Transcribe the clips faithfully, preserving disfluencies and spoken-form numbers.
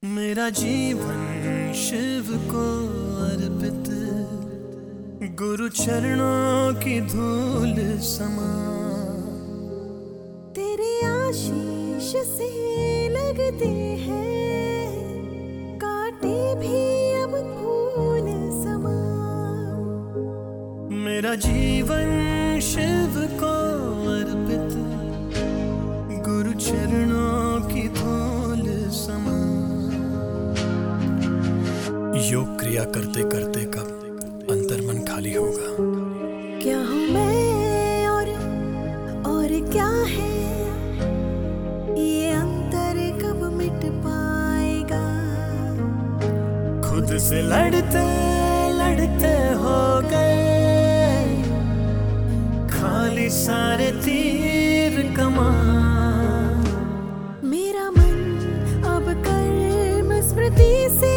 मेरा जीवन शिव को अर्पित, गुरु चरणों की धूल समा। तेरे आशीष से लगते हैं कांटे भी अब फूल समा। मेरा जीवन शिव को अर्पित, गुरु चरणों की धूल समा। योग क्रिया करते करते कब अंतर्मन खाली होगा। क्या हूँ मैं और और क्या है ये अंतर कब मिट पाएगा। खुद से लड़ते लड़ते हो गए खाली सारे तीर कमान। मेरा मन अब कर्म स्मृति से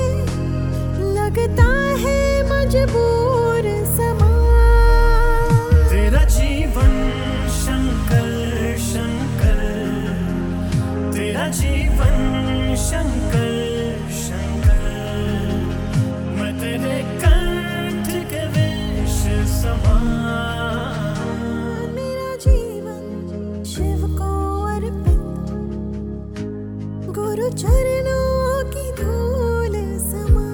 लगता है मजबूर समा। तेरा जीवन शंकर शंकर, तेरा जीवन शंकर शंकर। मैं तेरे कंठ के विष समा। मेरा जीवन शिव को अर्पित, गुरु चरणों की धूल समा।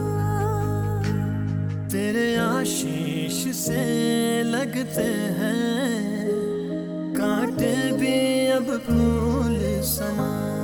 तेरे आशीष से लगते हैं कांटे भी अब फूल समा।